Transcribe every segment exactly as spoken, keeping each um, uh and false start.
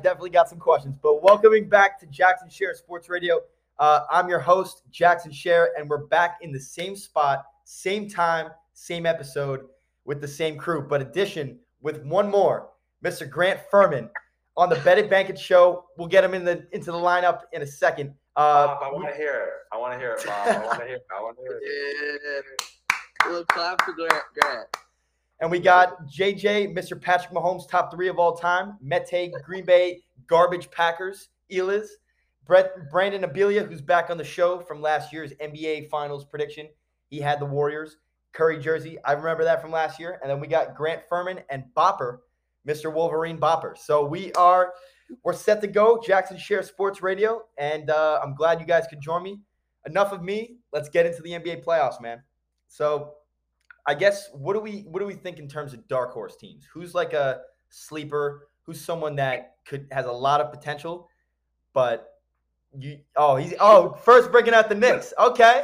definitely got some questions. But welcoming back to Jackson Share Sports Radio. Uh, I'm your host, Jackson Share, and we're back in the same spot, same time, same episode with the same crew, but addition with one more, Mister Grant Furman on the Bet It Bank It show. We'll get him in the into the lineup in a second. Uh, Bob, I want to hear it. I want to hear it, Bob. I want to hear it. I want to hear it. Yeah. A little clap for Grant. Grant. And we got J J, Mister Patrick Mahomes, top three of all time. Mete, Green Bay, Garbage Packers, Elas. Brett, Brandon Abelia, who's back on the show from last year's N B A Finals prediction. He had the Warriors. Curry jersey. I remember that from last year. And then we got Grant Furman and Bopper, Mister Wolverine Bopper. So we are we're set to go. Jackson Share Sports Radio. And uh, I'm glad you guys could join me. Enough of me. Let's get into the N B A playoffs, man. So I guess what do we what do we think in terms of dark horse teams? Who's like a sleeper? Who's someone that could has a lot of potential, but you oh he's oh first breaking out the Knicks. Okay,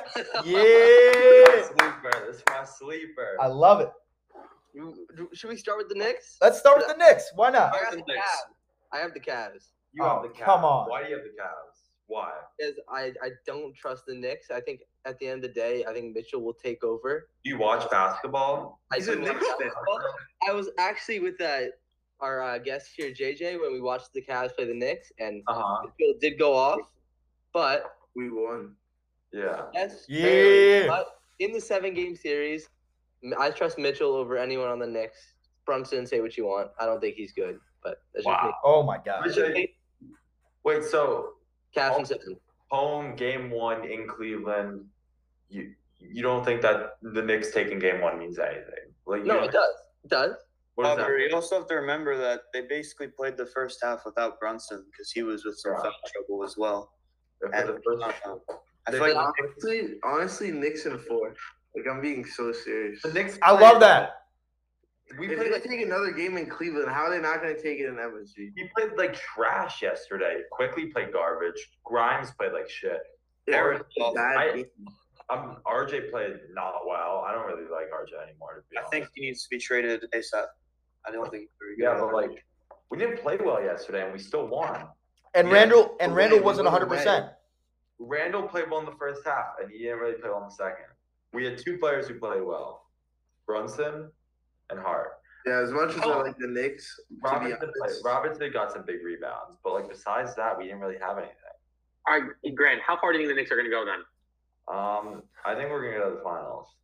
yeah, Sleeper. This is my sleeper. I love it. Should we start with the Knicks? Let's start with the Knicks. Why not? I have the Cavs. I have the Cavs. You Oh, have the Cavs. come on. Why do you have the Cavs? Why? Because I, I don't trust the Knicks. I think at the end of the day, I think Mitchell will take over. Do you watch basketball? I He's a do Knicks watch fan. basketball. I was actually with uh, our uh, guest here, J J, when we watched the Cavs play the Knicks, and Uh-huh. Mitchell did go off, but We won. Yeah. yes, Yeah. barely. But in the seven-game series, I trust Mitchell over anyone on the Knicks. Brunson, say what you want. I don't think he's good, but that's just me. Wow. Oh my God. Which I- Wait, so Cavs and seven. home game one in Cleveland, you you don't think that the Knicks taking game one means anything? Like you No, don't- it does. It does. What does that However, mean? you also have to remember that they basically played the first half without Brunson because he was with some Right. foul trouble as well. For And, the first- uh, I They- feel like Honestly, honestly, Knicks in four. Like I'm being so serious. the Knicks. I played- love that. We If played they like take another game in Cleveland, how are they not going to take it in M S G? he played like trash yesterday. Quickly played garbage. Grimes played like shit. Yeah, Or- it was a bad I- game. Um, R J played not well. I don't really like R J anymore. To be I honest. think he needs to be traded ASAP. I don't think he's very good. Yeah, but like we didn't play well yesterday, and we still won. And Yeah. Randall and But Randall wait, wasn't we one hundred percent. Randall played well in the first half, and he didn't really play well in the second. We had two players who played well, Brunson and Hart. Yeah, as much as I Oh. like the Knicks, to be Robinson, played, honest, Robinson got some big rebounds, but like besides that, we didn't really have anything. All right, Grant, how far do you think the Knicks are going to go then? Um, I think we're gonna go to the finals.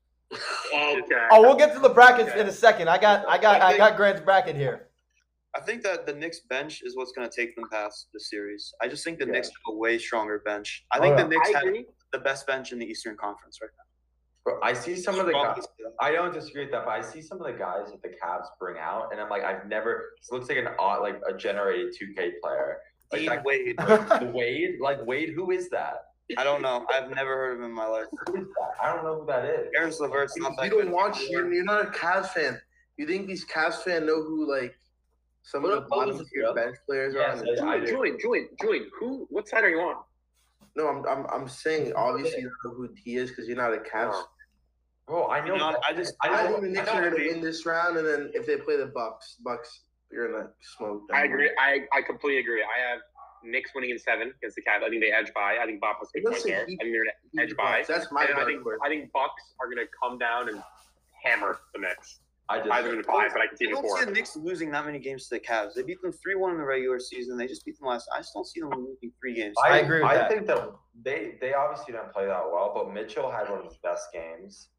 Okay. Oh, we'll get to the brackets Okay. in a second. I got I got I got Grant's bracket here. I think that the Knicks bench is what's going to take them past the series. I just think the Yeah. Knicks have a way stronger bench. I Oh, think yeah. the Knicks I have agree. the best bench in the Eastern Conference right now. But I see some of the Strongly guys. say that. I don't disagree with that, but I see some of the guys that the Cavs bring out, and I'm like, I've never. This looks like an odd, like a generated two K player. Like Dean that, Wade. Wade, like Wade, who is that? I don't know. I've never heard of him in my life. Who is that? I don't know who that is. Aaron Levert's not that you good. don't watch. You're, you're not a Cavs fan. You think these Cavs fans know who like some What of the up, what was bottom it, tier bro? bench players Yes, are? I- Julian, do. Julian, Julian, Julian, who? What side are you on? No, I'm I'm I'm saying obviously you don't know who he is because you're not a Cavs. Oh. Bro, I know. You know, I just- I I know. think the Knicks I know are going to who- win this round, and then if they play the Bucks, Bucks, you're gonna smoke them. I agree. I, I completely agree. I have Knicks winning in seven against the Cavs. I think they edge by. I think Bucks will Let's take say there. I he- think they're going to edge by. That's my And I dark think horse. I think Bucks are going to come down and hammer the Knicks. I just. I have them in five, but I can see I them in don't see four. the Knicks losing that many games to the Cavs. They beat them three one in the regular season. They just beat them last. I just don't see them losing three games. I agree with I that. think that they they obviously didn't play that well, but Mitchell had one of his best games.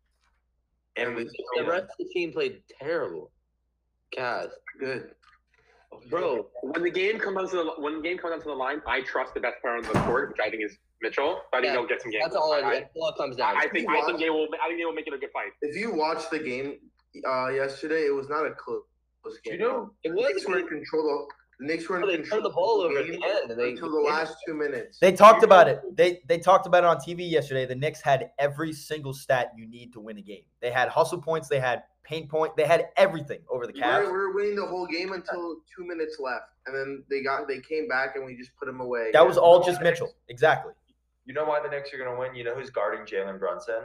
And we, The rest of the team played terrible. Cavs. Good. Bro, When the game comes down to the when the game comes down to the line, I trust the best player on the court, which I think is Mitchell. So I think Yeah, he'll get some games. that's all it, I, that's all it comes down I, I to. think I think they will. I think they will make it a good fight. If you watch the game uh, yesterday, it was not a close do game. you know? It the was Knicks were in control. Of, the Knicks were in Oh, they control turned the ball of over at game the end, and they- until the last two minutes. They talked about it. They they talked about it on T V yesterday. The Knicks had every single stat you need to win a game. They had hustle points. They had paint point. They had everything over the We Cavs. were, we were winning the whole game until two minutes left, and then they got they came back and we just put them away. That was all just Mitchell. Exactly. You know why the Knicks are gonna win? You know who's guarding Jalen Brunson?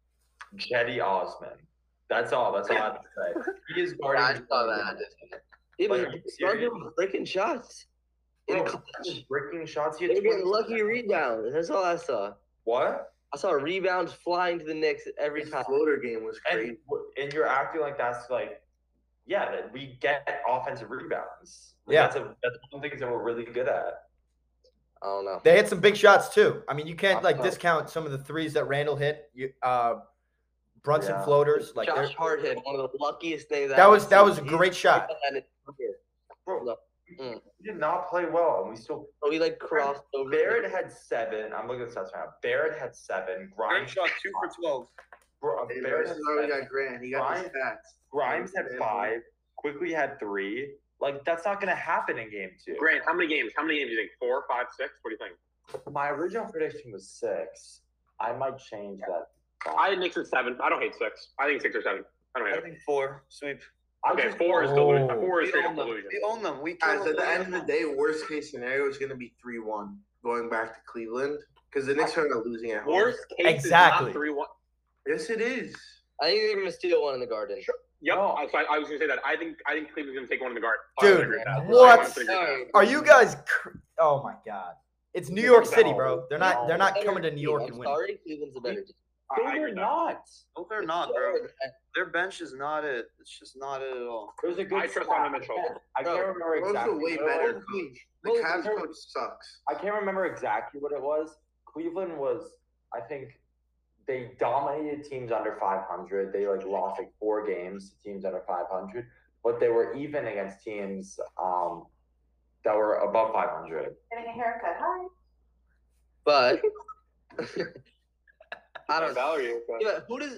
Cedi Osman. That's all. That's all I have to say. He is I guarding. saw that. Yeah, Like, but are you start serious? doing freaking shots. In Bro, clutch. he was breaking shots. He They had were getting twenty lucky rebounds. That's all I saw. What? I saw rebounds flying to the Knicks every His time. floater game was And crazy. and you're acting like that's like, yeah, that we get offensive rebounds. Like, Yeah. that's a that's one thing that we're really good at. I don't know. They hit some big shots too. I mean, you can't like Uh, discount some of the threes that Randall hit. You, uh, Brunson Yeah. floaters like they're- Josh Hart hit one of the luckiest things. that I've was ever that seen. was a He- great shot. and it- Bro, No. we Mm. we did not play well, and we still. So he like crossed over. Barrett had seven. I'm looking at the stats right now. Barrett had seven. Grant Grimes shot two for twelve. Bro, Hey, Barrett this had is why we seven. got Grant. He got the stats. Grimes had five. Quickly had three. Like that's not gonna happen in game two. Grant, how many games? How many games do you think? Four, five, six? What do you think? My original prediction was six. I might change that. I had Knicks at seven. I don't hate six. I think six or seven. I don't hate I it. think four. Sweep. I Okay, just- four is Oh. delusion. Four is We straight up own them. delusion. We own them. We Guys, kill at the them. end of the day, worst case scenario is going to be three one going back to Cleveland because the Knicks are not losing at home. Worst case Exactly. is not three one. Yes, it is. I think they're gonna steal one in the Garden. Yep. I, so I, I was gonna say that. I think I think Cleveland's gonna take one in the guard. Dude, I agree with that. what? I agree with that. Are you guys? Cr- oh my god! It's New York City, bro. They're not. They're not Better coming to New team. York I'm and winning. sorry, Cleveland's a better team. I- I agree with that. not. No, they're not, bro. Their bench is not it. It's just not it at all. There's a good. I trust stat. Donovan Mitchell. I can't remember Those exactly. are way what it better was. coach. The Well, Cavs they're- coach sucks. I can't remember exactly what it was. Cleveland was, I think, they dominated teams under five hundred. They like lost like four games to teams under five hundred, but they were even against teams um, that were above five hundred. Getting a haircut. Hi. But I don't know. Valerie. Yeah, who does?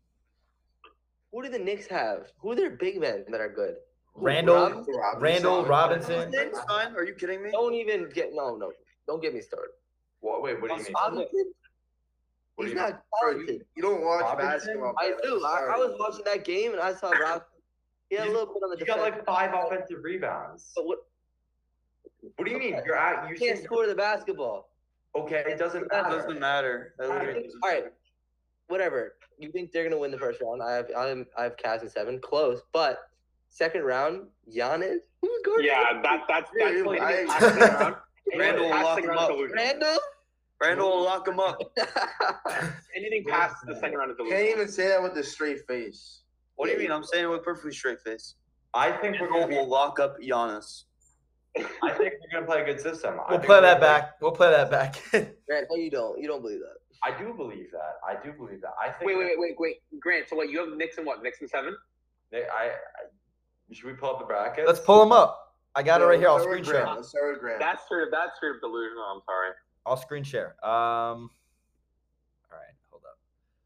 Who do the Knicks have? Who are their big men that are good? Randall, Robinson? Randall Robinson. Stein, are you kidding me? Don't even get no, no. Don't get me started. What? Wait, what do you mean? Robinson? What do He's you not Bro, talented. you, you don't watch Robinson? basketball. I bro. do. I, I Sorry. was watching that game and I saw Robinson. He had a You- little bit on the You got defense. like five offensive rebounds. But what? What do you mean? You're at you You can't said- score the basketball. Okay, it doesn't It matter. doesn't matter. That I literally think- doesn't all right, matter. whatever. You think they're gonna win the first round? I have I have, I have Cavs in seven, close. But second round, Giannis. Who's guarding? Yeah, that that's Yeah, that's you- like I- passing around. Randall will Passing lock him around up. delusion. Randall. Randall will lock him up. Anything past the second round is Can't delusion. even say that with a straight face. What do you mean? I'm saying it with perfectly straight face. I think we're Randall gonna be. will lock up Giannis. I think we're gonna play a good system. I We'll think play we're that gonna play- back. We'll play that back. Grant, no, you don't. You don't believe that. I do believe that. I do believe that. I think. Wait, wait, wait, wait, wait. Grant, so what? You have Knicks and what? Knicks and seven? They, I, I. Should we pull up the bracket? Let's pull them up. I got it right here. I'll Let's start screen with Grant. share. Let's start with Grant. That's straight up. That's straight up delusional. I'm sorry. I'll screen share. Um. All right, hold up.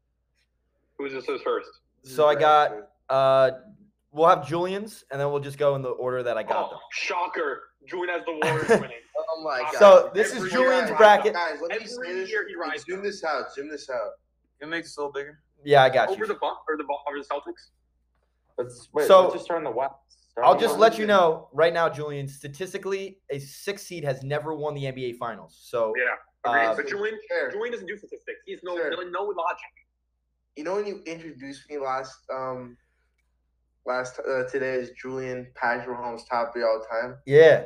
Who's this is first? So I got. Uh, we'll have Julian's, and then we'll just go in the order that I got Oh, them. shocker! Julian has the Warriors winning. Oh my god. So this is Every Julian's year I- bracket. Guys, let me Every say this. year he rides Zoom them. this out. Zoom this out. It makes it a little bigger. Yeah, I got Over you. the Bucks or the Bu- over the Celtics? Let's wait. So- let's just start in the West. Start I'll in the just West. let you know right now, Julian. Statistically, a six seed has never won the N B A Finals. So Yeah. Agreed. Uh, but Julian, Sure. Julian doesn't do statistics. He's no Sure. no, no logic. You know when you introduced me last um last uh, today is Julian Patrick Mahomes top three all time. yeah.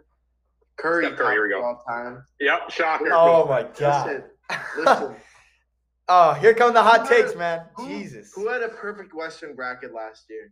Curry, Steph Curry, here we top go. all time. Yep. Shocker. Oh my god. Listen, listen. Oh, here come the hot Who had- takes, man. Who, Jesus. Who had a perfect Western bracket last year?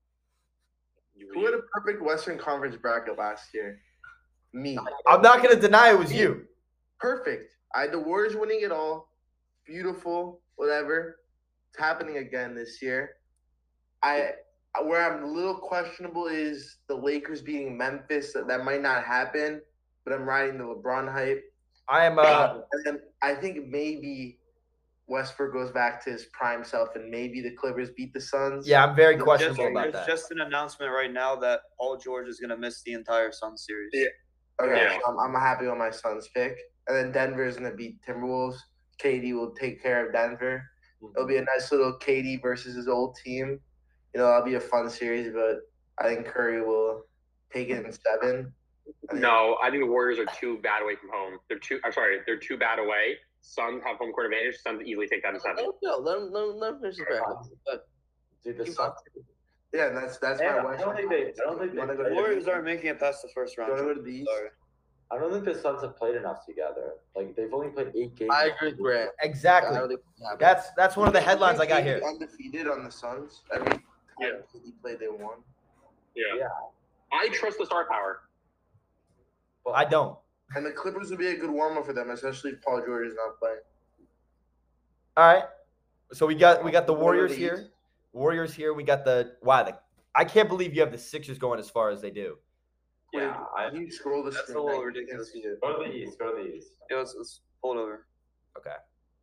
You- Who had a perfect Western Conference bracket last year? Me. I'm not gonna deny it was you. Perfect. I had the Warriors winning it all. Beautiful. Whatever. It's happening again this year. I where I'm a little questionable is the Lakers beating Memphis. That, that might not happen, but I'm riding the LeBron hype. I am. Uh, And then I think maybe Westbrook goes back to his prime self, and maybe the Clippers beat the Suns. yeah, I'm very Just- questionable Just, about there's that. just an announcement right now that Paul George is going to miss the entire Sun series. Yeah. Okay, Yeah. so I'm, I'm happy with my Suns pick. And then Denver is going to beat Timberwolves. K D will take care of Denver. It'll be a nice little K D versus his old team. You know, that'll be a fun series, but I think Curry will take it in seven. I think- No, I think the Warriors are too bad away from home. They're too. I'm sorry, they're too bad away. Suns have home court advantage. Suns easily take that in seven. No, let him, let him, let him finish his bracket. But Dude, the keep Suns. on. Yeah, that's that's Yeah, my I Western don't think they- Conference. I don't think You wanna they- go The to Warriors the- aren't making it past the first round. You wanna go to the East? Sorry. I don't think the Suns have played enough together. Like they've only played eight games. I agree with Grant. I Exactly. don't think it's happening. That's that's one of the headlines I got K D here. Undefeated on the Suns. Every time Yeah. K D played, they won. Yeah. Yeah. I trust the star power. But I don't. And the Clippers would be a good warm up for them, especially if Paul George is not playing. All right. So we got we got the What are Warriors the here. East? Warriors here. We got the wow. The, I can't believe you have the Sixers going as far as they do. yeah, I Can you scroll the That's a screen? little I ridiculous. can't see it. go to the East. Go to the East. Yeah, let's, let's pull it over. Okay.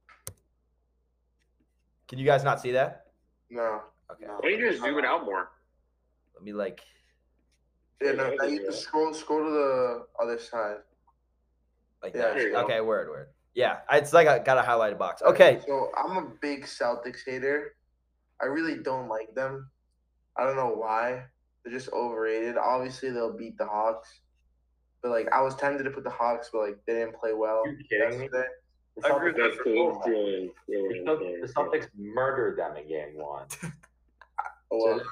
Can you guys not see that? No. Okay. No. Why don't you just zoom it out more? Let me like. Yeah, no. Now you have to scroll, scroll to the other side. Like Yeah, that. there you go. Okay, word, word. Yeah, it's like I got a highlighted box. Okay. So I'm a big Celtics hater. I really don't like them. I don't know why. They're just overrated. Obviously, they'll beat the Hawks. But like, I was tempted to put the Hawks, but like, they didn't play well. You kidding me? yesterday. The I agree Celtics, That's cool. Julian. the Julian, Celt- Julian, the Celtics murdered them in game one. Well,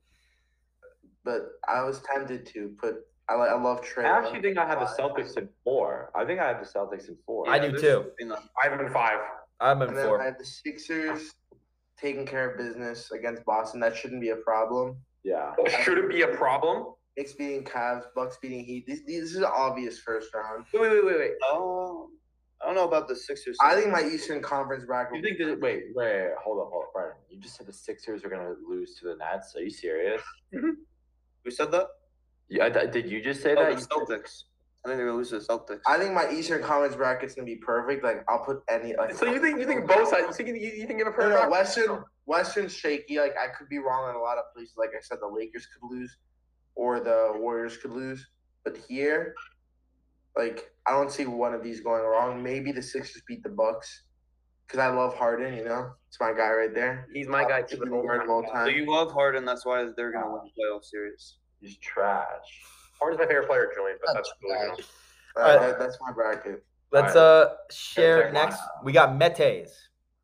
but I was tempted to put. I like. I love Trey. I actually think I had the Celtics in four. I think I had the Celtics in four. I do there's too. something that- I have him in five. I'm in And then I four. had the Sixers taking care of business against Boston. That shouldn't be a problem. Yeah. Should it be a problem? Knicks beating Cavs, Bucks beating Heat. This, this is an obvious first round. Wait, wait, wait, wait. Oh, I don't know about the Sixers. I think my Eastern Conference bracket. You think that? Wait, wait, wait, hold up, hold up, Brennan. You just said the Sixers are gonna lose to the Nets. Are you serious? we said that? Yeah, th- did you just say Oh, that? the Celtics. I think they're gonna lose to the Celtics. I think my Eastern Conference bracket's gonna be perfect. Like I'll put any like. So you think you think both sides? You think you, you think you have a No, perfect? no, Western Western's shaky. Like I could be wrong on a lot of places. Like I said, the Lakers could lose, or the Warriors could lose. But here, like I don't see one of these going wrong. Maybe the Sixers beat the Bucks, because I love Harden. You know, it's my guy right there. He's my guy He's too. the guard of all So time. you love Harden, that's why they're gonna win the playoff series. He's trash. Harden's my favorite player, Julian, but that's That's really bad. good. Uh, Alright. that- that's my bracket. Let's Alright. uh share check next. mine out. We got Metes.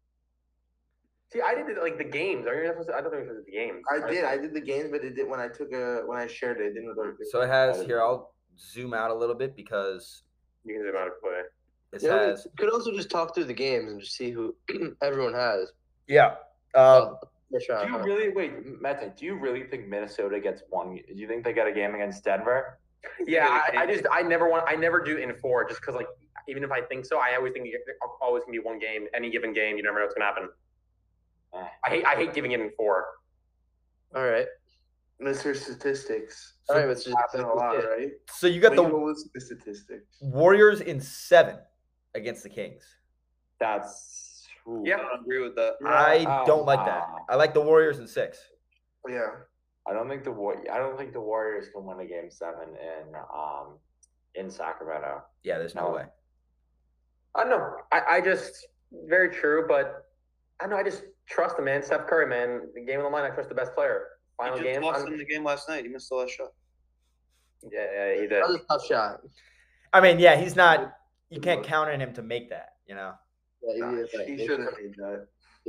See, I did the, like the games. Are you supposed to, I don't think it was the games. I did. I did the games, but it did when I took a when I shared it. It didn't go. So it has here. I'll zoom out a little bit because You can zoom out and play. this Yeah, we has could also just talk through the games and just see who everyone has. yeah. Um, First Do round. you really wait, Mete? Do you really think Minnesota gets one? Do you think they get a game against Denver? Yeah, I, I just I never want I never do in four just because like even if I think so, I always think it always can be one game. Any given game, you never know what's gonna happen. Eh. I hate I hate giving it in four. All right. Mister Statistics. All right, let's just happen a lot, right? so you got What do the you know with the statistics. Warriors in seven against the Kings. That's ooh. Yeah. I don't agree with that. I Oh, don't like that. wow. I like the Warriors in six. Yeah. I don't think the War- I don't think the Warriors can win a game seven in um in Sacramento. Yeah, there's no No. way. I don't know. I, I just very true, but I don't know. I just trust the man, Steph Curry, man. The game on the line, I trust the best player. Final He just game, lost I'm- in the game last night. He missed the last shot. yeah, yeah, he did. That was a tough shot. I mean, yeah, he's not. You can't count on him to make that. You know. Yeah, Nah, he, did. he should have made that.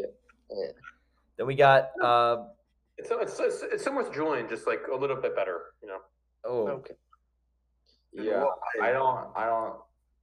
Then we got. Uh, It's, it's it's it's similar to Julian, just like a little bit better, you know. oh, Okay. Yeah, I don't. I don't.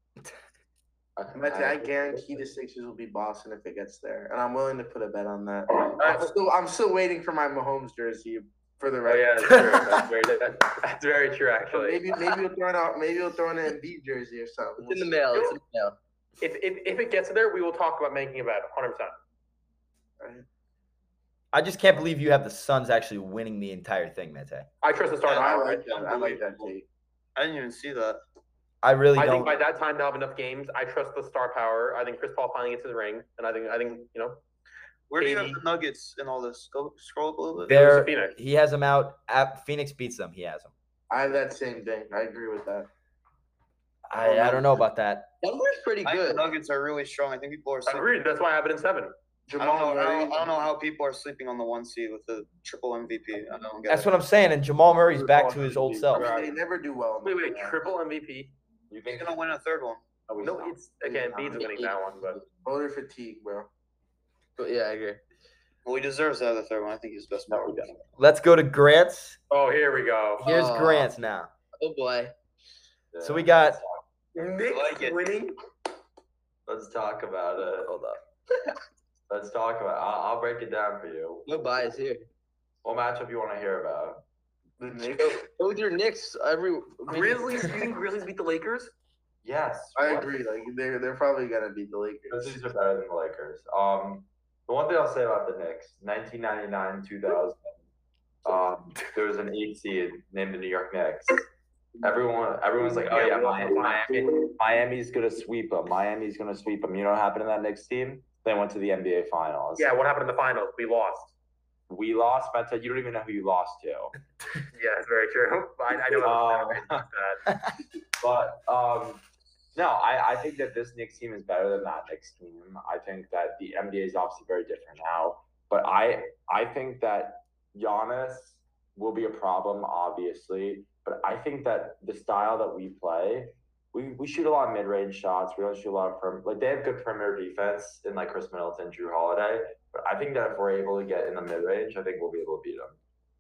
I, Mete, I guarantee the Sixers will be Boston if it gets there, and I'm willing to put a bet on that. I'm still, I'm still waiting for my Mahomes jersey for the Oh record. yeah, that's true. That's very, that, that's very true, So actually. maybe maybe we'll throw it out. Maybe we'll throw in an Embiid jersey or something. It's in the mail. It's in the mail. If, if if it gets there, we will talk about making a bet, one hundred percent. I just can't believe you have the Suns actually winning the entire thing, Mete. I trust the start. I power. like that. I like that take. I didn't even see that. I really I don't. think by that time they'll have enough games. I trust the star power. I think Chris Paul finally gets his ring, and I think I think you know Where do you have eighty. the Nuggets in all this? Go scroll up a little bit. They're, Phoenix. he has them out. At, Phoenix beats them. He has them. I have that same thing. I agree with that. I, I don't know about that. Denver's pretty I think the good. Nuggets are really strong. I think people are. I Sleeping. agreed. That's why I have it in seven. I don't know. I don't, I don't know how people are sleeping on the one seed with the triple M V P. I don't get That's it. what I'm saying. And Jamal Murray's back to his old self. I mean, they never do well. in Wait, the wait, playoffs. triple M V P. You He's think gonna win a third one. No, he's No, not. it's again Bede's winning that one, but Voter fatigue, bro. But yeah, I agree. Well, he deserves to have the third one. I think he's the best No, player. he doesn't. Let's go to Grant's. oh, here we go. Here's Oh. Grant's now. Oh boy. So we got Knicks like it. winning. Let's talk about it. Hold up. Let's talk about it. I'll, I'll break it down for you. No bias here. What matchup you want to hear about? The Knicks. Go, go with your Knicks. Every Grizzlies. You think Grizzlies beat the Lakers? Yes. I what? agree. Like they're they're probably gonna beat the Lakers. Grizzlies are better than the Lakers. Um, the one thing I'll say about the Knicks, nineteen ninety-nine, two thousand, um, there was an eight seed named the New York Knicks. Everyone, everyone's like, oh yeah, Miami, Miami, Miami's gonna sweep them. Miami's gonna sweep them. You know what happened to that Knicks team? They went to the N B A Finals. Yeah. What happened in the finals? We lost. We lost. Meta, you don't even know who you lost to. Yeah, it's very true. I, I know. Um, that. But um, no, I, I think that this Knicks team is better than that Knicks team. I think that the N B A is obviously very different now. But I I think that Giannis will be a problem, obviously. But I think that the style that we play, we, we shoot a lot of mid-range shots. We don't shoot a lot of perimeter. Like, they have good perimeter defense in, like, Chris Middleton, Drew Holiday. But I think that if we're able to get in the mid-range, I think we'll be able to beat them.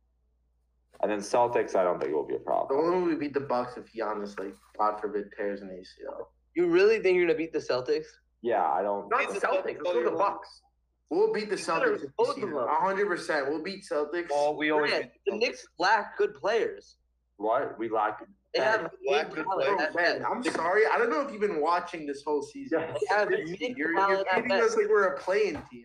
And then Celtics, I don't think it will be a The problem. only way we beat the Bucks if Giannis, like, God forbid, tears an A C L. You really think you're gonna beat the Celtics? Yeah, I don't. Not the Celtics. Let's go to the Bucks. We'll beat the Celtics. if both we of see them. A hundred percent. We'll beat Celtics. Well, we always Man, beat the Knicks lack good players. What? We lack. They have lack mid good talent players. at Man, best. I'm sorry. I don't know if you've been watching this whole season. Yeah. They have You're, mid you're talent at treating us best. like we're a playing team.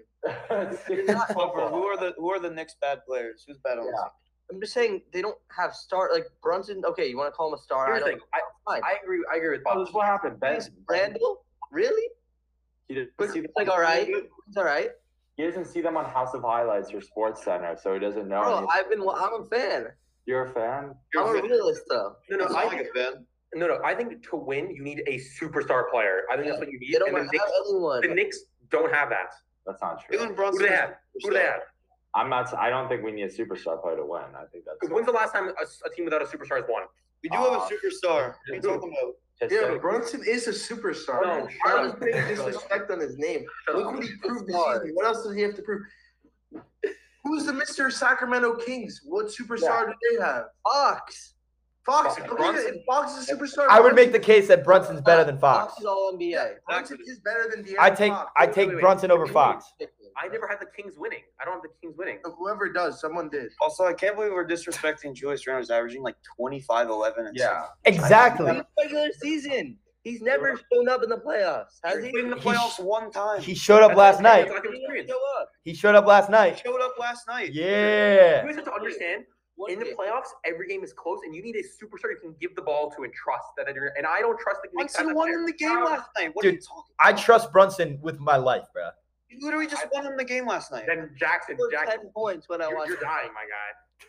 Over. Who are the Who are the Knicks bad players? Who's bad on the Yeah. team? I'm just saying they don't have star like Brunson. Okay, you want to call him a star? Here's I the don't. thing. I, Fine. I agree. I agree with Oh, Bob. this is what happened. Ben, Randall, really? he didn't But see it's like all right. It's all right. He doesn't see them on House of Highlights or Sports Center, so he doesn't know. Bro, any- I've been. I'm a fan. You're a fan? I'm a realist though. No, no, I'm I not think, a fan. no, no. I think to win, you need a superstar player. I think that's what you need. They don't And the have Knicks, anyone. the Knicks don't have that. That's not true. Jalen Who Brunson. do they is have? a Who do they superstar. have? I'm not. I don't think we need a superstar player to win. I think that's. Because when's the last time a, a team without a superstar has won? We do have a Uh, superstar. What are you talking about? Yeah, but Brunson is a superstar. No, No, shut I up. was putting disrespect on his name. Shut Look up. what he proved this Star. season. What else does he have to prove? Who's the Mister Sacramento Kings? What superstar do they have? Fox. Fox. Fox. Okay, Brunson. if Fox is a superstar. I would make the Brunson- case that Brunson's better than Fox. Fox is all N B Yeah, A. Brunson is better than De'Aaron I take Fox. I Wait, take wait, wait. Brunson over Fox. I never had the Kings winning. I don't have the Kings winning. Whoever does, someone did. Also, I can't believe we're disrespecting Julius Randle. He's averaging like twenty-five, eleven, and Yeah. Exactly. Regular season. He's never shown up in the playoffs, has He's he? been in the He playoffs one time. He showed up That's last okay. night. That's like He didn't experience. show up. He showed up last He night. showed up last night. Yeah. You guys have to understand. One In the game. playoffs, every game is close, and you need a superstar you can give the ball to and trust that they're. And I don't trust the Knicks. Brunson won in the game last night. What are Dude, you talking I about? trust Brunson with my life, bro. You literally just won in the game last night. Then Jackson, Scored Jackson, ten points when I you're, watched. you're dying, my guy.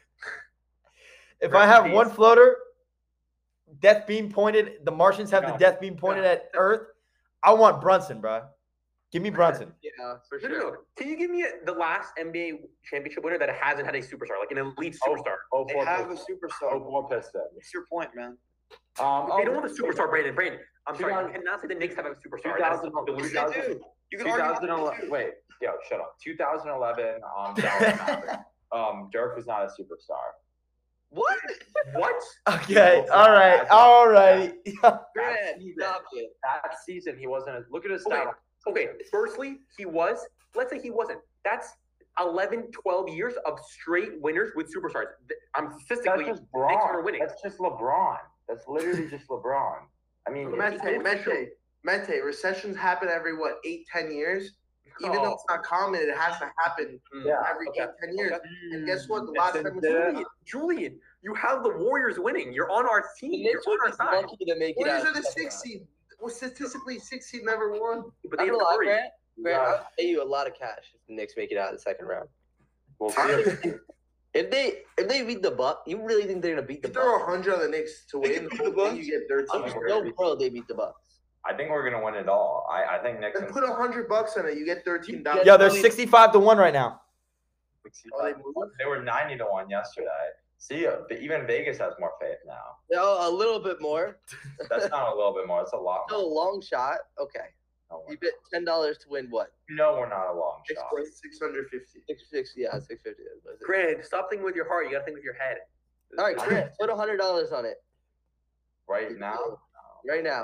If Rest I in have peace. one floater, death beam pointed, the Martians have the No. death beam pointed at Earth. I want Brunson, bro. Give me Brunson. Yeah, for No, sure. no, no. Can you give me the last N B A championship winner that hasn't had a superstar, like an elite superstar? Oh, They four have a Pistons. superstar. Oh, four Pistons. What's your point, man? Um, they don't have a superstar, Brandon. Brandon, I'm sorry, you 2000 cannot say the Knicks have a superstar. two That's thousand delusional. Yes, they do. You can argue twenty eleven. Wait, yo, shut up. twenty eleven. Um, Dallas Mavericks. um, Dirk was not a superstar. What? What? Okay. All right. All right. Grant, stop it. That season, he wasn't. A, look at his Okay. stat. Okay, firstly, he was. Let's say he wasn't. That's eleven, twelve years of straight winners with superstars. Th- I'm That's statistically, just Knicks are Braun. winning. That's just LeBron. That's literally just LeBron. I mean, Mete, Mete, Mete. Recessions happen every what eight, ten years. Even though Oh. it's not common, it has to happen Mm. Yeah. every Okay. eight, ten years. Okay. And guess what? The Yes, last it time was did. Julian. Julian, you have the Warriors winning. You're on our The team. You're Knicks on were our just side. lucky to make it Warriors out. are the of second sixth round. seed. Well, statistically, sixth seed never won. But they I'm have gonna lie, Curry. Grant. Grant, Yeah. I'll pay you a lot of cash if the Knicks make it out of the second round. we'll see. If they if they beat the Bucks, you really think they're gonna beat the If there are Bucks? a hundred on the Knicks to They win, can beat the Bucks. you get thirteen. I'm no pro they beat the Bucks. I think we're gonna win it all. I, I think Knicks. And and put a hundred bucks on it, you get thirteen You dollars. get- Yo, they're sixty-five to one right now. Oh, they moved? They were ninety to one yesterday. See, uh, even Vegas has more faith now. No, a little bit more. That's not a little bit more. It's a lot Still a more. long shot. Okay. No, we're You bet ten dollars to win what? No, we're not a long Six shot. six hundred fifty. Six fifty. Yeah, six fifty. Grant, stop thinking with your heart. You got to think with your head. All right, Grant, put a hundred dollars on it Right now, right now.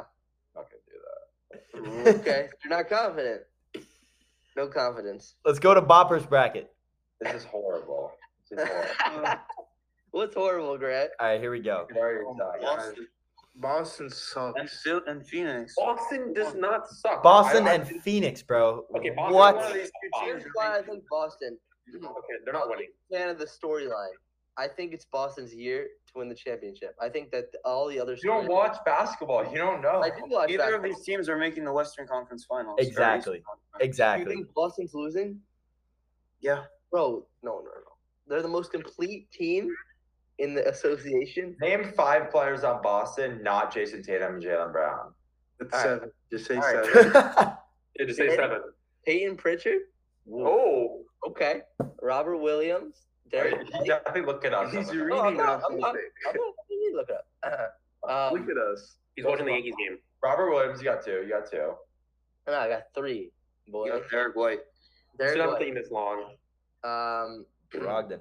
I'm not gonna do that. Okay, you're not confident. No confidence. Let's go to Bopper's bracket. This is horrible. This is horrible. What's horrible, Grant? All right, here we go. It's already Oh, done. Boston Boston and sucks. Phil and Phoenix. Boston does not suck. Boston I- I- and Phoenix, bro. Okay, Boston- What? One of these two teams Here's are why I making- think Boston. Okay, they're not winning. Fan of the storyline. I think it's Boston's year to win the championship. I think that all the other. You don't storylines- watch basketball. You don't know. I do watch Either of basketball. these teams are making the Western Conference Finals. or Exactly. Eastern Conference. You Exactly. think Boston's losing? Yeah. Bro, no, no, no. They're the most complete team in the association. Name five players on Boston, not Jason Tatum and Jaylen Brown. It's All right. seven. Just say All right. seven. Yeah, just say Hey. seven. Peyton Pritchard. Oh, Okay. Robert Williams. Derek. He's definitely looking up. He's something. reading Oh, I'm not- off I'm not- something. I'm not- let me look it up. Um, Look at us. he's watching the Yankees game. Robert Williams, you got two. You got two. no, I got three. Boy. You got Derek White. Derek Should have White. taken this long. Um, Brogdon.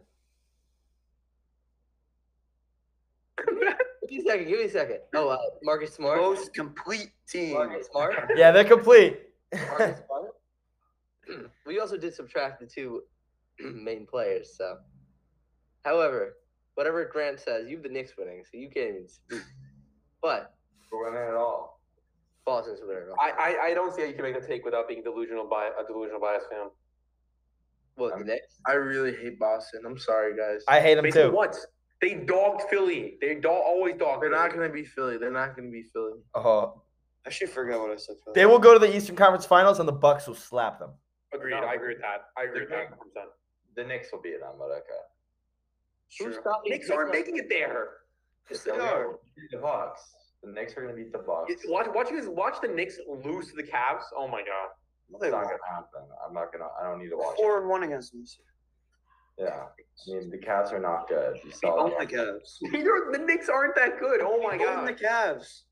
give me a second. Give me a second. Oh, uh, Marcus Smart. Most complete team. Marcus Smart. Yeah, they're complete. Marcus Smart. We also did subtract the two main players. So, however, whatever Grant says, you have the Knicks winning, so you can't even speak. But We're winning it all. Boston's winning. I, I, I don't see how you can make a take without being delusional by a delusional bias fan. What the Knicks? I really hate Boston. I'm sorry, guys. I hate them Based on too. what? They dogged Philly. They do- always dog. They're Philly. not gonna be Philly. They're not gonna be Philly. Oh, I should forget what I said. For they will go to the Eastern Conference Finals, and the Bucks will slap them. Agreed. I agree with that. I agree with that. one hundred percent. The Knicks will beat them, but okay. Who's Sure. stopping? Knicks aren't making it there. Yes, They'll they are. beat the Bucks. The Knicks are gonna beat the Bucks. It's- Watch, watch, you guys watch the Knicks lose to the Cavs. Oh my god. No, they It's not won't. gonna happen. I'm not gonna. I don't need to watch. Four and one against them this year. It. Yeah. I mean, the Cavs are not good. You We saw own that. the Cavs. You're- the Knicks aren't that good. Oh my We own the god. Cavs.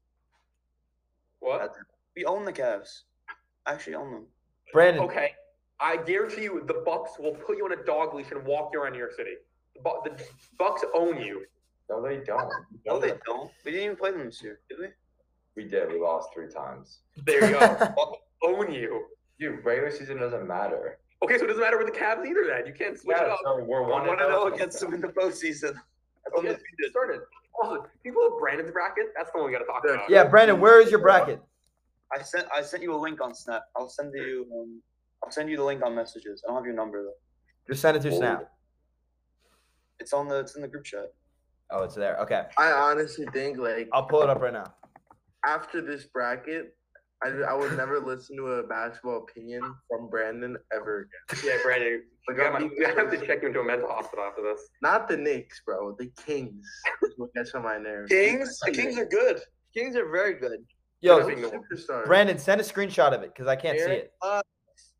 What? We own the Cavs. Actually own them. Brandon. Okay. I guarantee you, the Bucks will put you on a dog leash and walk you around New York City. The, Bu- the Bucks own you. No, they don't. No, they don't. We didn't even play them this year, did we? We did. We lost three times. There you go. Bucks own you. Dude, regular season doesn't matter. Okay, so it doesn't matter with the Cavs either. Then you can't switch it Yeah, up. so we're One one and and zero zero against them in the postseason. Okay, it started. Also, people have Brandon's bracket. That's the one we got to talk about. Yeah, Brandon, where is your bracket? I sent I sent you a link on Snap. I'll send you um I'll send you the link on messages. I don't have your number though. Just send it through Snap. It's on the it's in the group chat. Oh, it's there. Okay. I honestly think like I'll pull it up right now. after this bracket, I, I would never listen to a basketball opinion from Brandon ever again. Yeah, Brandon. Like, We have, I'm- we have to check you into a mental hospital after this. Not the Knicks, bro. The Kings. is what gets on my nerves. Kings? The Kings are good. Kings are very good. Yo, Being the- Superstar. Brandon, send a screenshot of it because I can't see Aaron it. Fox.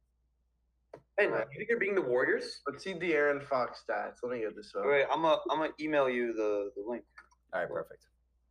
Hey, man, you think you're being the Warriors? Let's see the Aaron Fox stats. Let me get this up. Wait, I'm gonna I'm gonna email you the, the link. All right, perfect.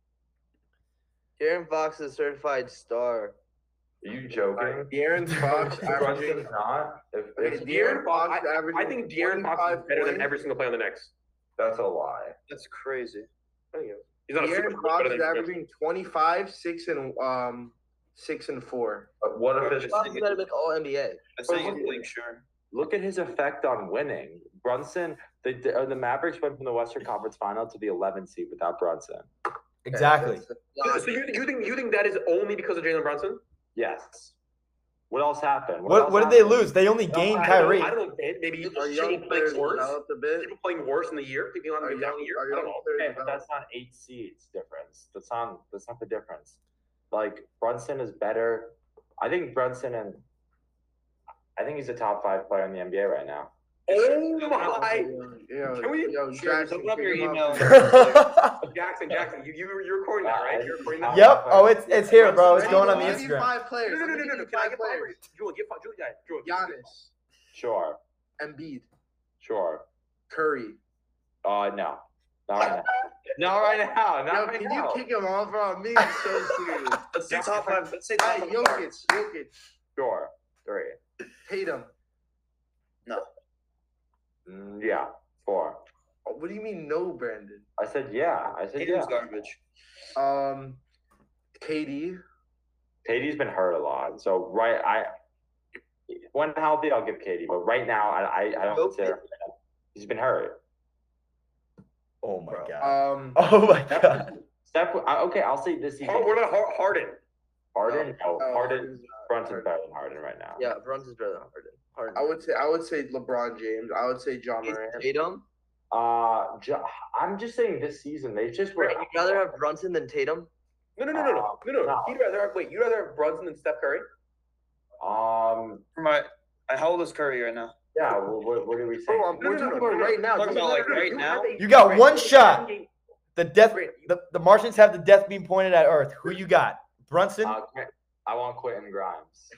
Aaron Fox is a certified star. Are you joking? Aaron Fox averaging. Brunson's not. If, Okay, if De'Aaron Fox, I, averaging I think De'Aaron Fox is better than twenty-five every single player on the Knicks. that's a lie. That's crazy. I think he is. He's not a De'Aaron superstar, Fox better is than averaging twenty-five, six and um, six and four. But what if it's Fox is better than all N B A. I sent you the link, sure. look at his effect on winning? Brunson, the the, the Mavericks went from the Western Conference Final to the eleventh seed without Brunson. Exactly. So, so you, you think you think that is only because of Jalen Brunson? Yes. What else happened? What else what did they happened? lose? They only gained I don't Kyrie. know. I don't know. Ben. Maybe Our young Shane players playing worse. developed a bit. People playing worse in the year. People on Our the down young, the year. our I don't young know. players Okay, but developed. that's not eight seeds difference. That's not that's not the difference. Like Brunson is better. I think Brunson and I think he's a top five player in the N B A right now. Oh my! Yo, Can we- yo, Sure, Jackson, open up pick your him email. up. Jackson, Jackson, you you you're recording that, right? You're recording that. Yep. Oh, it's it's here, bro. It's Let going me on the give you Instagram. Five No, players. no, no, Let no, me no, give no. you Can I five get five? players. Julian, get five. Julian, yeah, Julian. Giannis, Sure, Embiid, sure. Curry. Uh, no, not right now. Not right now. Not Yo, right can now. you kick him off, bro? I'm being so serious. Let's do top five. Let's say top Hey, five. Jokic, Jokic, Sure, three. Tatum. No. Mm, yeah, four. Oh, what do you mean no, Brandon? I said yeah. I said yeah. Tatum's garbage. Um, K D. K D's been hurt a lot. So right, I when healthy, I'll give K D. But right now, I I, I don't Nope. consider him. He's been hurt. Oh my Bro. god. Um, Oh my god. Steph, I- okay, I'll say this season. Har- what about Har- Harden? Harden? No, uh, Harden. Harden's not- Brunson's better than Harden right now. Yeah, Brunson's better than Harden. Harden. I would say I would say LeBron James. I would say John He's Morant. Tatum. Uh, ju- I'm just saying this season they just were. You'd rather have Brunson than Tatum? No, no, no, no, no, Uh, no, no. no. You'd rather have wait. You'd rather have Brunson than Steph Curry? Um, For my, uh, how old is Curry right now? yeah. Well, what, what do we say? Bro, I'm- No, we're no, no, talking no, about no, right now. Talking Just- about, like, right You now? have a- You got Grant, one you have a shot. seven-game- The death. Grant, you- The, the Martians have the death beam pointed at Earth. Who you got? Brunson. Uh, I want Quentin Grimes.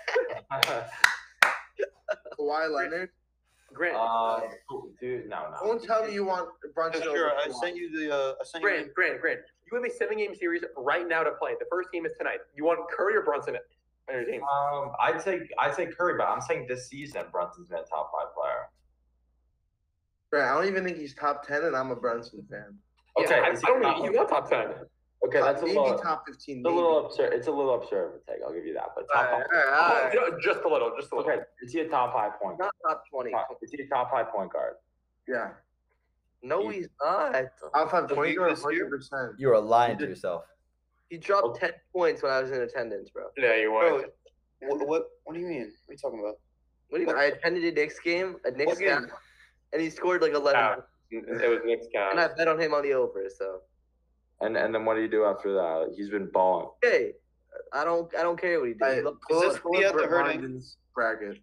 Kawhi Leonard. Grant, uh, dude, no, no. Don't tell me you want Brunson. Yeah, over sure. I Kawhi. sent you the. Uh, I sent you. Grant, Grant, Grant. You have a seven-game series right now to play. The first game is tonight. You want Curry or Brunson on your team? Um, I'd say I'd say Curry, but I'm saying this season Brunson's been a top five player. Grant, I don't even think he's top ten, and I'm a Brunson fan. Okay, Yeah, I, I is he don't top- think he's not top ten. Okay, that's a maybe little, top fifteen. it's a Maybe. little absurd. It's a little absurd of a take. I'll give you that. But top Alright, five. alright, alright. Ju- Just a little, just a little. Okay, is he a top five point? Not top twenty. Top, is he a top five point guard? Yeah. No, he's not. Top five The point league guard, this year? hundred percent. You are lying to yourself. He dropped ten points when I was in attendance, bro. Yeah, you Bro, want. what, what? What do you mean? What are you talking about? What do you mean? I attended a Knicks game, a Knicks What game? game, and he scored like eleven. Ah, It was Nick's And I count. bet on him on the over, so And and then what do you do after that? He's been balling. hey, I don't I don't care what he did. Hey, He looked is good. this- he had the hurting- Brandon's bracket.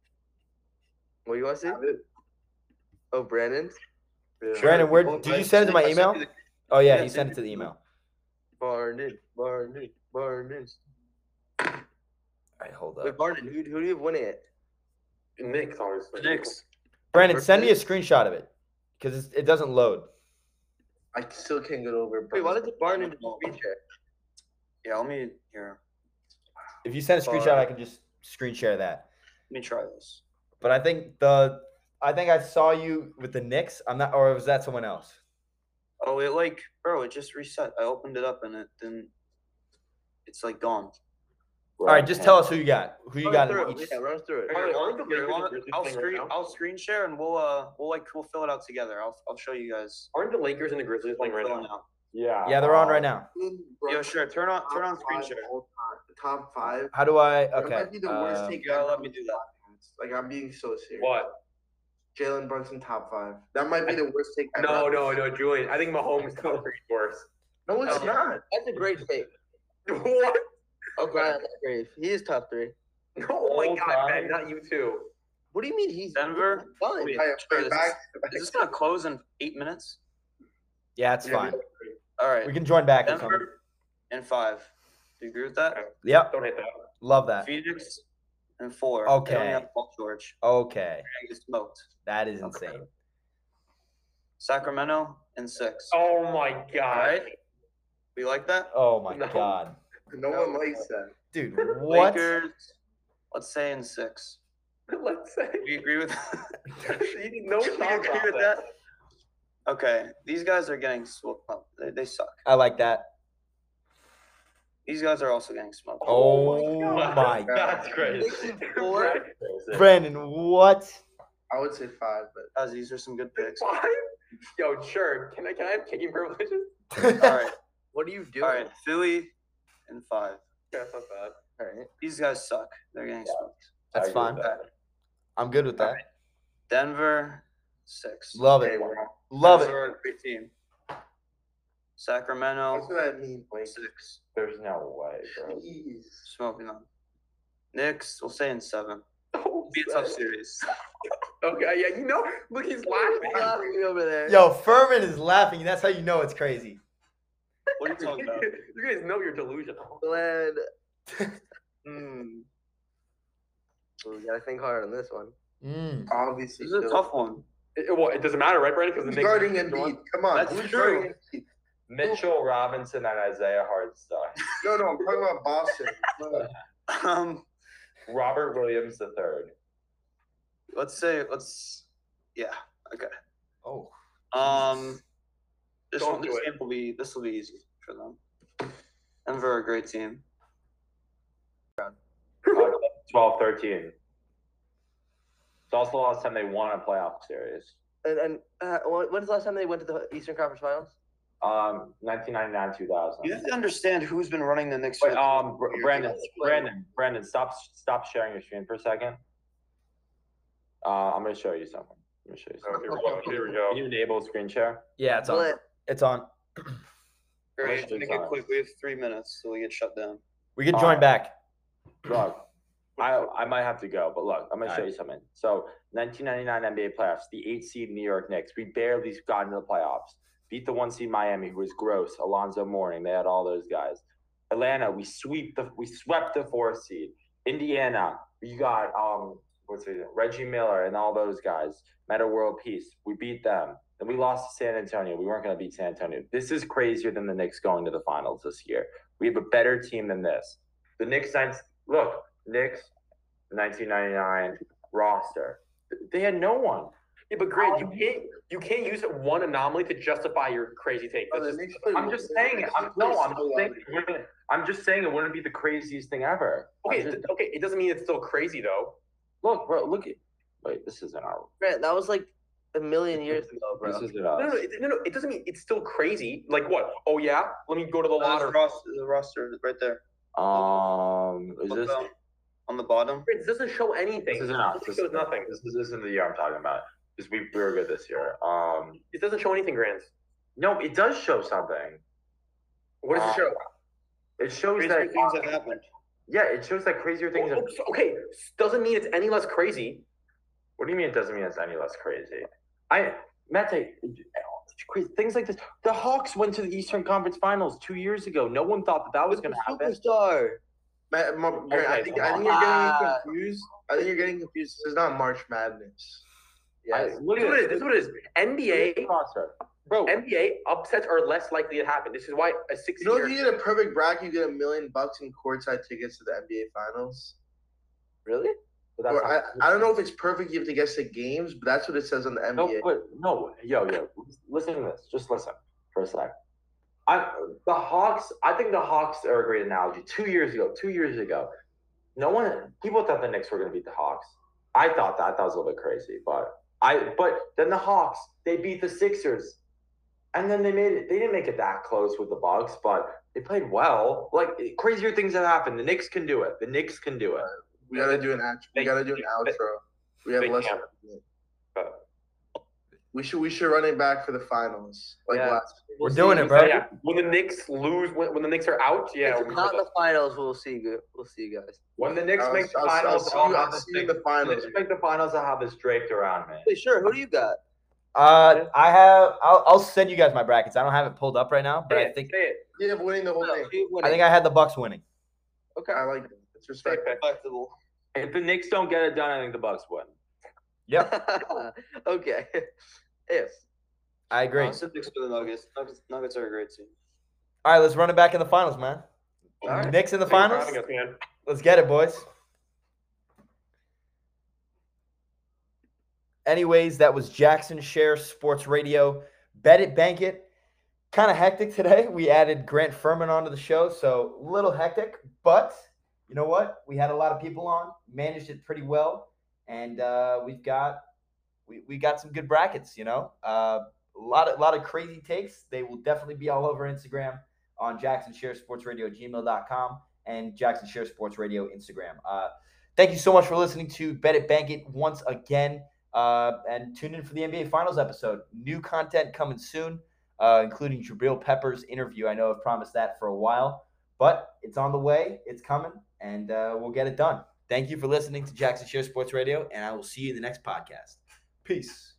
What do you want to see? Have it? Oh, Brandon's. Brandon, where Well, did I you send it to my I sent email? you the- Oh yeah, Yeah, he send sent it it to the to email. Barnard, Barnard, Barnard. All right, hold Wait, up. Barnard, who, who do you have winning it? Nick's obviously. Knicks. Brandon, send me a screenshot of it because it doesn't load. I still can't get over. Wait, why Brunson. does it Barnard screen share? Yeah, let me here. If you send a screenshot, I can just screen share that. Let me try this. But I think the I think I saw you with the Knicks. I'm not, or was that someone else? Oh, it like, bro, it just reset. I opened it up and it didn't. It's like gone. All right, just tell us who you got. Who you Run got through in it. each. Yeah, run us through it. Are Here, they- want- aren't the here, Lakers want- and Grizzlies I'll playing right screen. now? I'll screen share and we'll uh we'll like we'll fill it out together. I'll I'll show you guys. Aren't the Lakers and the Grizzlies playing right Fill it now? out. Yeah. Yeah, they're on uh, right now. Yeah, sure. Turn on turn on Top screen five share. all time. The top five. How do I? That Okay. might be the worst uh, take. you gotta ever let me on do this that. podcast. Like I'm being so serious. What? Jalen Brunson top five. That might be the worst take. ever. No, no, no, Julian. I think Mahomes top three is worse. No, it's No. not. That's a great take. What? Oh, Brian, that's great. He is top three. Oh my All God, time. man, not you too. What do you mean he's Denver? done? Wait, Hey, sure, hey, this back- Is this gonna close in eight minutes? Yeah, it's Yeah, fine. All right. We can join back or something. Denver and five. Do you agree with that? Yep, Don't hit that. love that. Phoenix and four. They Okay. only have Paul George. Okay, They're gonna get smoked. that is Okay. insane. Sacramento and six. Oh my God. Alright. We like that? Oh my No. god, No one likes that. dude, what? Lakers, let's say in six. Let's say. We agree with You need no we thought agree with process. that? Okay. These guys are getting smoked. No, They, they suck. I like that. These guys are also getting smoked. Oh God. my That's Six crazy. and four. Brandon, what? I would say five, but Guys, these are some good picks. Five? Yo, sure. Can I can I have kicking privileges? All right. What are you doing? All right. Philly and five. Yeah, that's not bad. All right. These guys suck. They're getting smoked. That's I agree fine. with that. I'm good with that. Denver, six. Love okay, it. well, Love Guys it. are a great team. what's Sacramento, that mean, Blake? six. There's no way, bro. Jeez. Smoking them. Knicks, we'll say in seven. Oh, Be a tough series. Okay, yeah, you know, look, he's laughing. Laughing over there. Yo, Furman is laughing. That's how you know it's crazy. What are you talking about? You guys know you're delusional. Glad. Hmm. Well, we gotta think hard on this one. Mm. Obviously. This is a Phil. tough one. It, it- well, it doesn't matter, right, Brandon? Because the Who's Knicks guarding are the one- Embiid? Come on. That's Who's true. guarding Embiid? Mitchell Robinson and Isaiah Hartenstein. No, no, I'm talking about Boston. No. Um, Robert Williams the third. let's say let's yeah, okay. Oh. Um this Don't one do this it. game will be this will be easy for them. Denver are a great team. twelve, thirteen. It's also the last time they won a playoff series. And and uh, when- when's the last time they went to the Eastern Conference Finals? Um, nineteen ninety-nine, two thousand. You have to understand who's been running the Knicks. for Wait, the um, past Br- years. Brandon, Brandon, Brandon, stop, stop sharing your screen for a second. Uh, I'm gonna show you something. I'm gonna show you Oh, something. here we go. Here we go. Can you enable screen share? Yeah, it's on. But It's on. Great, Let's do make it time. quick. We have three minutes till we get shut down. We can join Uh, back. Look, I I might have to go, but look, I'm gonna show Alright. you something. So, nineteen ninety-nine N B A playoffs, the eight seed New York Knicks. We barely got into the playoffs. Beat the one seed Miami, who was gross. Alonzo Mourning, they had all those guys. Atlanta, we sweep the we swept the fourth seed. Indiana, we got um what's it, Reggie Miller and all those guys. Meta World Peace, we beat them. Then we lost to San Antonio. We weren't going to beat San Antonio. This is crazier than the Knicks going to the finals this year. We have a better team than this. The Knicks, look, Knicks, nineteen ninety-nine roster. They had no one. Yeah, but Grant, you can't you can't use one anomaly to justify your crazy take. Oh, That's the just- Knicks played- I'm just saying. I'm, no, I'm just saying. It wouldn't, I'm just saying it wouldn't be the craziest thing ever. okay, I'm just- th- okay, it doesn't mean it's still crazy though. look, bro. Look at. Wait, this isn't our. Grant, that was like a million years ago, bro. This isn't No, no, us. no, it, no, no, it doesn't mean it's still crazy. Like what? Oh yeah, let me go to the There's the lottery. roster, the roster right there. Um, is Look this? down on the bottom? Grant, It doesn't show anything. This isn't us. It This, shows nothing. This, this isn't the year I'm talking about. Because we, we were good this year. Um, It doesn't show anything, Grant. no, it does show something. What does Uh, it show? It shows Crazy that. things have happened. Yeah, it shows that crazier things. Oh, Have, oh, so- okay, doesn't mean it's any less crazy. what do you mean? It doesn't mean it's any less crazy. I Mete, crazy things like this. The Hawks went to the Eastern Conference Finals two years ago. No one thought that that was going to happen. Superstar. Matt, Mar- Grant, I Okay, think come I on. think you're Ah. getting confused. I think you're getting confused. This is not March Madness. I, Yes. look This is what it is. at This is what it is. N B A, roster, bro. N B A upsets are less likely to happen. This is why a six You know, year. if you get a perfect bracket, you get a million bucks in courtside tickets to the N B A Finals. Really? But that's Or not- I, I don't know if it's perfect. You have to guess the games, but that's what it says on the N B A. No, but no, yo, yo, listen to this. Just listen for a sec. I the Hawks. I think the Hawks are a great analogy. Two years ago, two years ago, no one people thought the Knicks were going to beat the Hawks. I thought that. I thought it was a little bit crazy, but I. But then the Hawks, they beat the Sixers, and then they made it. They didn't make it that close with the Bucks, but they played well. Like crazier things have happened. The Knicks can do it. The Knicks can do it. We gotta do an outro. We They- gotta do an they- outro. We have they less. can't. But We should we should run it back for the finals, like Yeah. last. year. We're doing it, bro. yeah, when the Knicks lose, when, when the Knicks are out, yeah. If we'll it's not in go- the finals, we'll see you. We'll see you guys. When the Knicks I'll- make the I'll- I'll finals, see I'll you- have I'll this see you in thing- the finals. When the Knicks make the finals, I'll have this draped around me. Hey, sure. Who do you got? Uh, I have. I'll, I'll send you guys my brackets. I don't have it pulled up right now, but Say I it, think say it. Yeah, winning the whole No, thing. who you I think I had the Bucks winning. Okay. I like it. It's respectful. Respectable. If the Knicks don't get it done, I think the Bucks win. Yep, Okay. If. I agree. I'll sit next to the Nuggets. Nuggets. Nuggets are a great team. All right, let's run it back in the finals, man. All right. Knicks in the Thanks for finals. having us, man. Let's get it, boys. Anyways, that was Jackson Share Sports Radio. Bet it, bank it. Kind of hectic today. We added Grant Furman onto the show, so a little hectic. But you know what? We had a lot of people on, managed it pretty well, and uh, we've got we, we got some good brackets. You know, uh, a lot of lot of crazy takes. They will definitely be all over Instagram on Jackson Share Sports Radio gmail dot com and Jackson Share Sports Radio Instagram. Uh, thank you so much for listening to Bet It Bank It once again. Uh, and tune in for the N B A Finals episode. New content coming soon, uh, including Jabril Peppers' interview. I know I've promised that for a while, but it's on the way. It's coming, and uh, we'll get it done. Thank you for listening to Jackson Share Sports Radio, and I will see you in the next podcast. Peace.